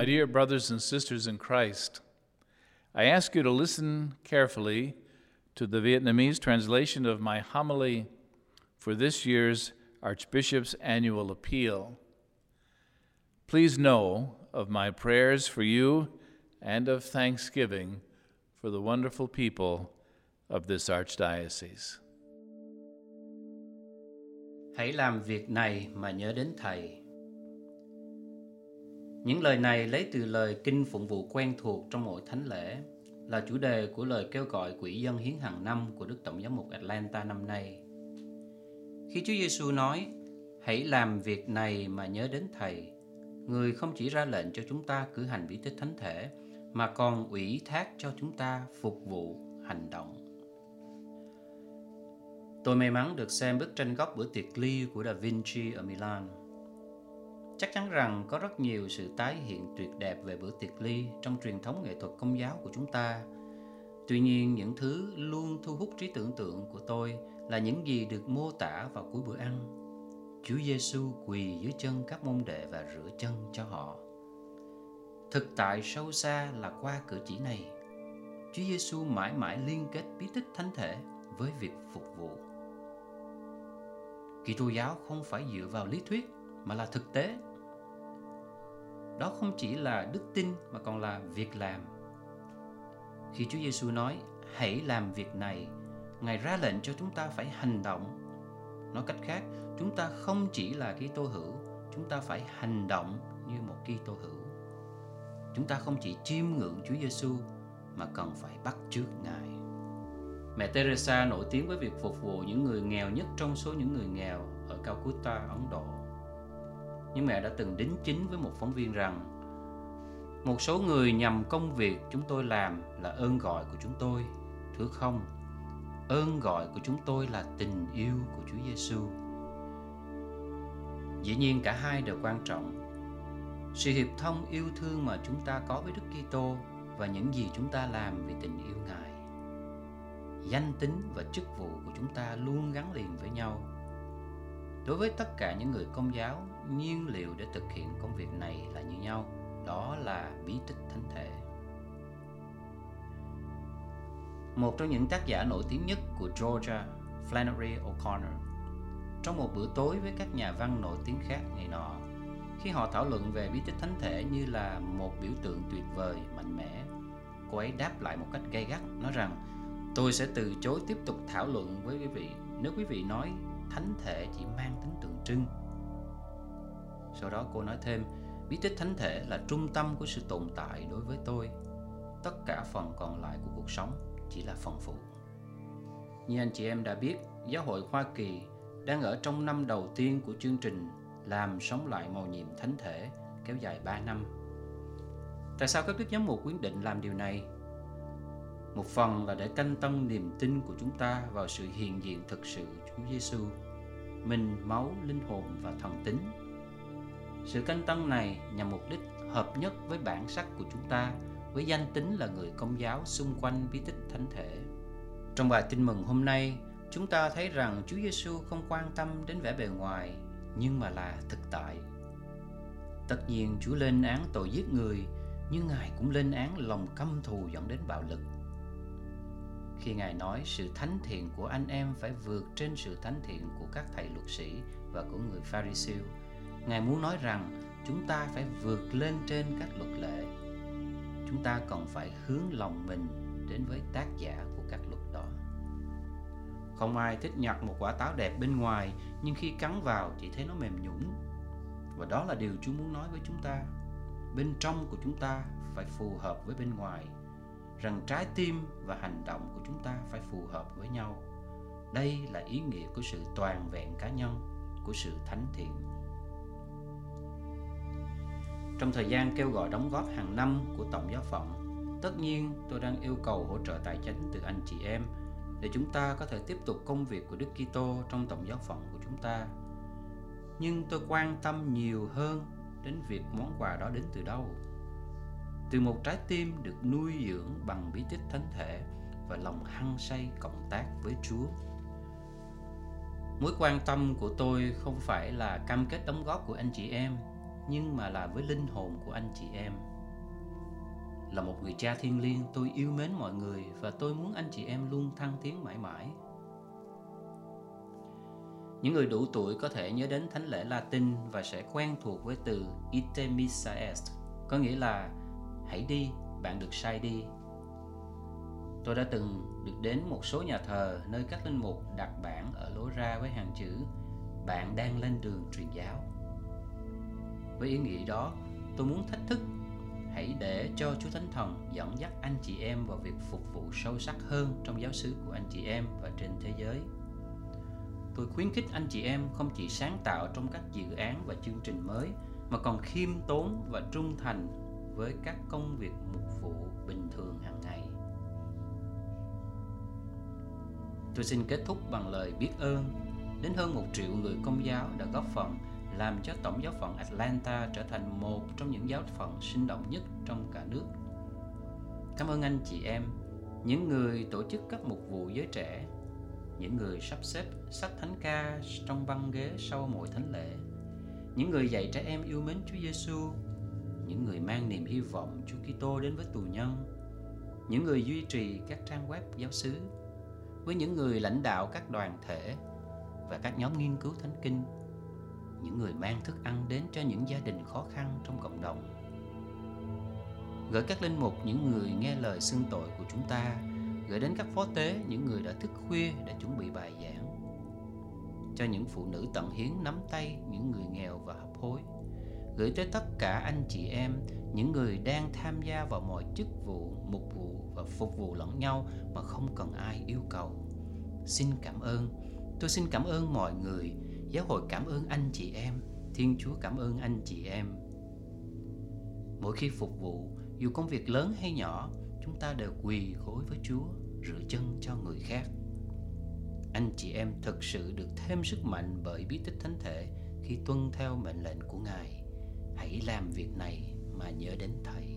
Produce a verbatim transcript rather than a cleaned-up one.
dear brothers and sisters in Christ, I ask you to listen carefully to the Vietnamese translation of my homily for this year's Archbishop's Annual Appeal. Please know of my prayers for you and of thanksgiving for the wonderful people of this Archdiocese. Hãy làm việc này mà nhớ đến Thầy. Những lời này lấy từ lời kinh phụng vụ quen thuộc trong mỗi thánh lễ, là chủ đề của lời kêu gọi quỹ dâng hiến hàng năm của Đức Tổng giám mục Atlanta năm nay. Khi Chúa Giêsu nói, hãy làm việc này mà nhớ đến Thầy, Người không chỉ ra lệnh cho chúng ta cử hành bí tích thánh thể, mà còn ủy thác cho chúng ta phục vụ, hành động. Tôi may mắn được xem bức tranh góc bữa tiệc ly của Da Vinci ở Milan. Chắc chắn rằng có rất nhiều sự tái hiện tuyệt đẹp về bữa tiệc ly trong truyền thống nghệ thuật Công giáo của chúng ta. Tuy nhiên, những thứ luôn thu hút trí tưởng tượng của tôi là những gì được mô tả vào cuối bữa ăn. Chúa Giêsu quỳ dưới chân các môn đệ và rửa chân cho họ. Thực tại sâu xa là qua cử chỉ này, Chúa Giêsu mãi mãi liên kết bí tích thánh thể với việc phục vụ. Kitô giáo không phải dựa vào lý thuyết mà là thực tế. Đó không chỉ là đức tin mà còn là việc làm. Khi Chúa Giêsu nói hãy làm việc này, Ngài ra lệnh cho chúng ta phải hành động. Nói cách khác, chúng ta không chỉ là Kitô hữu, chúng ta phải hành động như một Kitô hữu. Chúng ta không chỉ chiêm ngưỡng Chúa Giêsu mà cần phải bắt chước Ngài. Mẹ Teresa nổi tiếng với việc phục vụ những người nghèo nhất trong số những người nghèo ở Calcutta, Ấn Độ. Nhưng mẹ đã từng đính chính với một phóng viên rằng một số người nhằm công việc chúng tôi làm là ơn gọi của chúng tôi. Thưa không, ơn gọi của chúng tôi là tình yêu của Chúa Giêsu. Dĩ nhiên cả hai đều quan trọng. Sự hiệp thông yêu thương mà chúng ta có với Đức Kitô và những gì chúng ta làm vì tình yêu Ngài. Danh tính và chức vụ của chúng ta luôn gắn liền với nhau. Đối với tất cả những người Công giáo, nhiên liệu để thực hiện công việc này là như nhau, đó là bí tích thánh thể. Một trong những tác giả nổi tiếng nhất của Georgia, Flannery O'Connor, trong một bữa tối với các nhà văn nổi tiếng khác ngày nọ, khi họ thảo luận về bí tích thánh thể như là một biểu tượng tuyệt vời, mạnh mẽ, cô ấy đáp lại một cách gay gắt, nói rằng tôi sẽ từ chối tiếp tục thảo luận với quý vị nếu quý vị nói thánh thể chỉ mang tính tượng trưng. Sau đó cô nói thêm, bí tích thánh thể là trung tâm của sự tồn tại đối với tôi. Tất cả phần còn lại của cuộc sống chỉ là phần phụ. Như anh chị em đã biết, Giáo hội Hoa Kỳ đang ở trong năm đầu tiên của chương trình làm sống lại mầu nhiệm thánh thể kéo dài ba năm. Tại sao các đức giám mục quyết định làm điều này? Một phần là để canh tân niềm tin của chúng ta vào sự hiện diện thực sự Chúa Giêsu, mình, máu, linh hồn và thần tính. Sự canh tân này nhằm mục đích hợp nhất với bản sắc của chúng ta, với danh tính là người Công giáo xung quanh bí tích thánh thể. Trong bài tin mừng hôm nay, chúng ta thấy rằng Chúa Giêsu không quan tâm đến vẻ bề ngoài, nhưng mà là thực tại. Tất nhiên Chúa lên án tội giết người, nhưng Ngài cũng lên án lòng căm thù dẫn đến bạo lực. Khi Ngài nói sự thánh thiện của anh em phải vượt trên sự thánh thiện của các thầy luật sĩ và của người Pha-ri-siêu, Ngài muốn nói rằng chúng ta phải vượt lên trên các luật lệ. Chúng ta còn phải hướng lòng mình đến với tác giả của các luật đó. Không ai thích nhặt một quả táo đẹp bên ngoài, nhưng khi cắn vào chỉ thấy nó mềm nhũn. Và đó là điều Chúa muốn nói với chúng ta. Bên trong của chúng ta phải phù hợp với bên ngoài, rằng trái tim và hành động của chúng ta phải phù hợp với nhau. Đây là ý nghĩa của sự toàn vẹn cá nhân, của sự thánh thiện. Trong thời gian kêu gọi đóng góp hàng năm của Tổng giáo phận, tất nhiên tôi đang yêu cầu hỗ trợ tài chính từ anh chị em để chúng ta có thể tiếp tục công việc của Đức Kitô trong Tổng giáo phận của chúng ta. Nhưng tôi quan tâm nhiều hơn đến việc món quà đó đến từ đâu. Từ một trái tim được nuôi dưỡng bằng bí tích thánh thể và lòng hăng say cộng tác với Chúa. Mối quan tâm của tôi không phải là cam kết đóng góp của anh chị em, nhưng mà là với linh hồn của anh chị em. Là một người cha thiêng liêng, tôi yêu mến mọi người và tôi muốn anh chị em luôn thăng tiến mãi mãi. Những người đủ tuổi có thể nhớ đến thánh lễ Latin và sẽ quen thuộc với từ ite missa est, có nghĩa là hãy đi, bạn được sai đi. Tôi đã từng được đến một số nhà thờ nơi các linh mục đặt bảng ở lối ra với hàng chữ "Bạn đang lên đường truyền giáo". Với ý nghĩa đó, tôi muốn thách thức, hãy để cho Chúa Thánh Thần dẫn dắt anh chị em vào việc phục vụ sâu sắc hơn trong giáo xứ của anh chị em và trên thế giới. Tôi khuyến khích anh chị em không chỉ sáng tạo trong các dự án và chương trình mới, mà còn khiêm tốn và trung thành với các công việc mục vụ bình thường hàng ngày. Tôi xin kết thúc bằng lời biết ơn đến hơn một triệu người Công giáo đã góp phần làm cho Tổng giáo phận Atlanta trở thành một trong những giáo phận sinh động nhất trong cả nước. Cảm ơn anh chị em, những người tổ chức các mục vụ giới trẻ, những người sắp xếp sách thánh ca trong băng ghế sau mỗi thánh lễ, những người dạy trẻ em yêu mến Chúa Giêsu, những người mang niềm hy vọng Chúa Kitô đến với tù nhân, những người duy trì các trang web giáo xứ, với những người lãnh đạo các đoàn thể và các nhóm nghiên cứu thánh kinh, những người mang thức ăn đến cho những gia đình khó khăn trong cộng đồng. Gửi các linh mục, những người nghe lời xưng tội của chúng ta, gửi đến các phó tế, những người đã thức khuya để chuẩn bị bài giảng, cho những phụ nữ tận hiến nắm tay những người nghèo và hấp hối, gửi tới tất cả anh chị em, những người đang tham gia vào mọi chức vụ, mục vụ và phục vụ lẫn nhau mà không cần ai yêu cầu. Xin cảm ơn, tôi xin cảm ơn mọi người, giáo hội cảm ơn anh chị em, Thiên Chúa cảm ơn anh chị em. Mỗi khi phục vụ, dù công việc lớn hay nhỏ, chúng ta đều quỳ gối với Chúa, rửa chân cho người khác. Anh chị em thực sự được thêm sức mạnh bởi bí tích thánh thể khi tuân theo mệnh lệnh của Ngài. Hãy làm việc này mà nhớ đến Thầy.